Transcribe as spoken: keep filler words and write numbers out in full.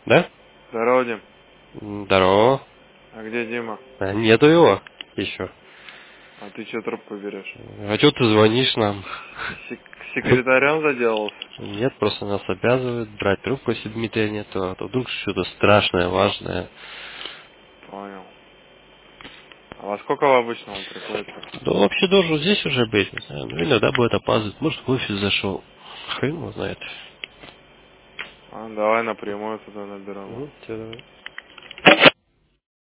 Да? Здорово, Дим. Здорово. А где Дима? А, нету его еще. А ты что трубку берешь? А что ты звонишь нам? Сек секретарем заделался? Нет, просто нас обязывают брать трубку, если Дмитрия нету. А то вдруг что-то страшное, важное. Понял. А во сколько в обычно он приходит? Да вообще должен здесь уже быть, не знаю. Ну, иногда будет опаздывать. Может, в офис зашел. Хрен его знает. А, давай напрямую туда наберем. Ну, всё, давай.